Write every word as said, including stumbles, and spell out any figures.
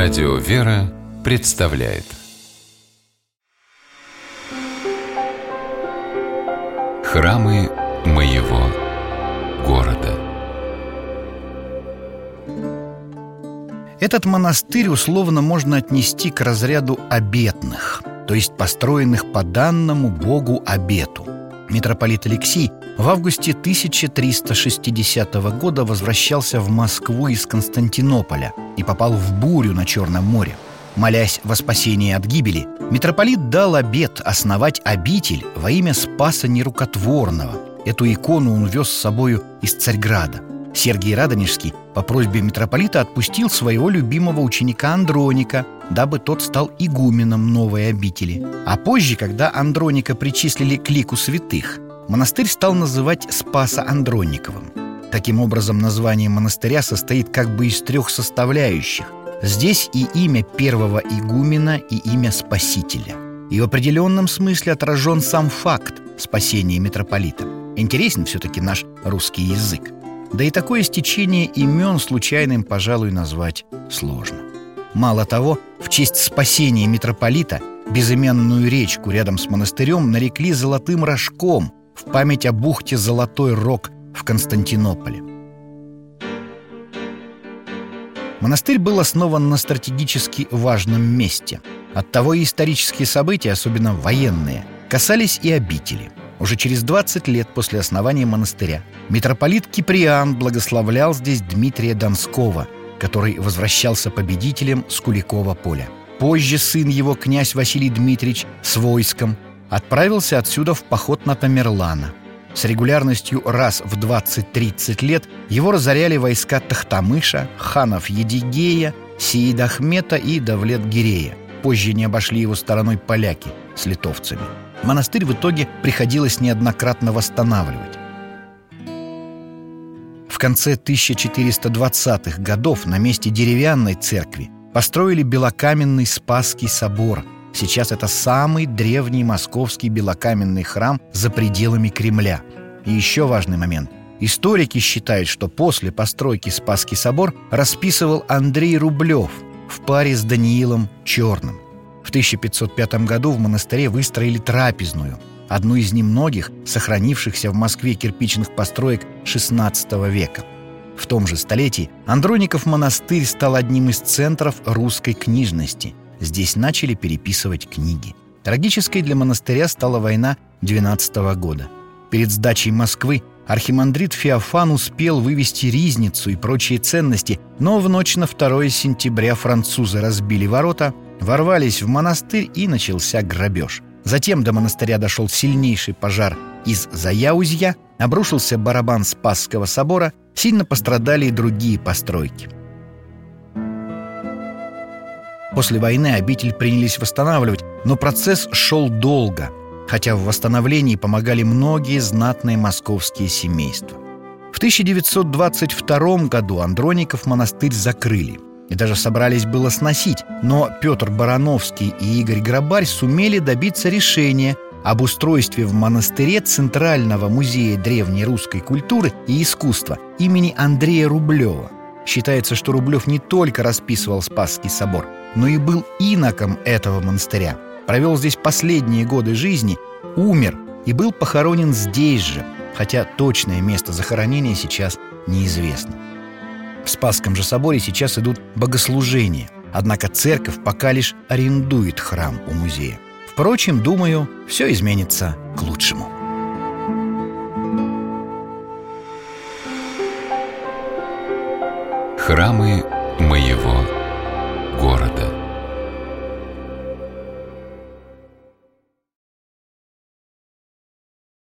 Радио «Вера» представляет Храмы моего города. Этот монастырь условно можно отнести к разряду обетных, то есть построенных по данному Богу обету. Митрополит Алексий в августе тысяча триста шестидесятого года возвращался в Москву из Константинополя и попал в бурю на Черном море. Молясь во спасение от гибели, митрополит дал обет основать обитель во имя Спаса Нерукотворного. Эту икону он вез с собою из Царьграда. Сергий Радонежский по просьбе митрополита отпустил своего любимого ученика Андроника, дабы тот стал игуменом новой обители. А позже, когда Андроника причислили к лику святых, монастырь стал называть Спасо-Андрониковым. Таким образом, название монастыря состоит как бы из трех составляющих. Здесь и имя первого игумена, и имя Спасителя. И в определенном смысле отражен сам факт спасения митрополита. Интересен все-таки наш русский язык. Да и такое стечение имен случайным, пожалуй, назвать сложно. Мало того, в честь спасения митрополита безымянную речку рядом с монастырем нарекли Золотым Рожком в память о бухте Золотой Рог в Константинополе. Монастырь был основан на стратегически важном месте. Оттого и исторические события, особенно военные, касались и обители. Уже через двадцать лет после основания монастыря митрополит Киприан благословлял здесь Дмитрия Донского, который возвращался победителем с Куликова поля. Позже сын его, князь Василий Дмитриевич, с войском отправился отсюда в поход на Тамерлана. С регулярностью раз в двадцать-тридцать лет его разоряли войска Тохтамыша, ханов Едигея, Сеид-Ахмета и Давлет-Гирея. Позже не обошли его стороной поляки с литовцами. Монастырь в итоге приходилось неоднократно восстанавливать. В конце тысяча четыреста двадцатых годов на месте деревянной церкви построили белокаменный Спасский собор. Сейчас это самый древний московский белокаменный храм за пределами Кремля. И еще важный момент. Историки считают, что после постройки Спасский собор расписывал Андрей Рублев в паре с Даниилом Черным. В тысяча пятьсот пятом году в монастыре выстроили трапезную, одну из немногих сохранившихся в Москве кирпичных построек шестнадцатого века. В том же столетии Андроников монастырь стал одним из центров русской книжности. Здесь начали переписывать книги. Трагической для монастыря стала война двенадцатого года. Перед сдачей Москвы архимандрит Феофан успел вывести ризницу и прочие ценности, но в ночь на второе сентября французы разбили ворота, ворвались в монастырь и начался грабеж. Затем до монастыря дошел сильнейший пожар из Заяузья, обрушился барабан Спасского собора, сильно пострадали и другие постройки. После войны обитель принялись восстанавливать, но процесс шел долго, хотя в восстановлении помогали многие знатные московские семейства. В тысяча девятьсот двадцать втором году Андроников монастырь закрыли. И даже собрались было сносить, но Петр Барановский и Игорь Грабарь сумели добиться решения об устройстве в монастыре Центрального музея древней русской культуры и искусства имени Андрея Рублева. Считается, что Рублев не только расписывал Спасский собор, но и был иноком этого монастыря. Провел здесь последние годы жизни, умер и был похоронен здесь же, хотя точное место захоронения сейчас неизвестно. В Спасском же соборе сейчас идут богослужения, однако церковь пока лишь арендует храм у музея. Впрочем, думаю, все изменится к лучшему. Храмы моего города.